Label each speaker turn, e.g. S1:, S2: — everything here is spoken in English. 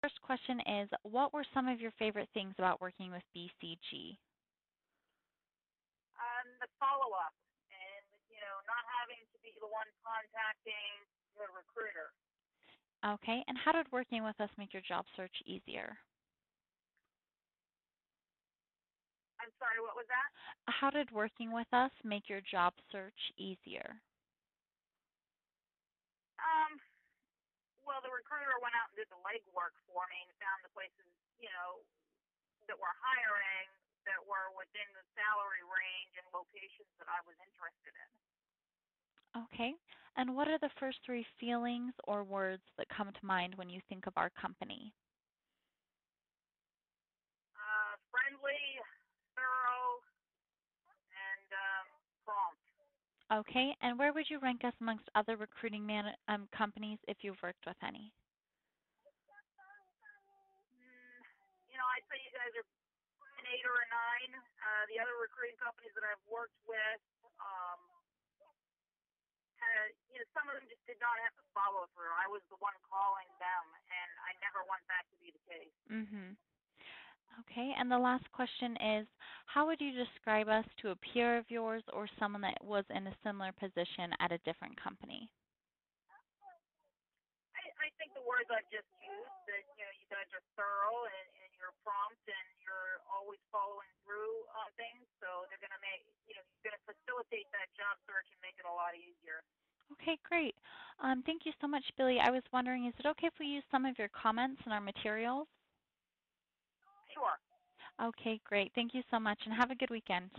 S1: First question is, what were some of your favorite things about working with BCG?
S2: The follow-up and, not having to be the one contacting the recruiter.
S1: Okay, and how did working with us make your job search easier?
S2: I'm sorry, what was that?
S1: How did working with us make your job search easier?
S2: Well, the recruiter went out and did the legwork for me and found the places, that were hiring that were within the salary range and locations that I was interested in.
S1: Okay, and what are the first three feelings or words that come to mind when you think of our company?
S2: Friendly, thorough, and prompt.
S1: Okay, and where would you rank us amongst other recruiting companies if you've worked with any?
S2: I'd say you guys are an 8 or a 9. The other recruiting companies that I've worked with, some of them just did not have the follow through. I was the one calling them, and I never want that to be the case.
S1: Okay, and the last question is, how would you describe us to a peer of yours or someone that was in a similar position at a different company?
S2: I think the words I've just used, that you guys are thorough and you're prompt and you're always following through on things, so they're going to you're going to facilitate that job search and make it a lot easier.
S1: Okay, great. Thank you so much, Billy. I was wondering, is it okay if we use some of your comments in our materials?
S2: Sure.
S1: Okay, great. Thank you so much, and have a good weekend.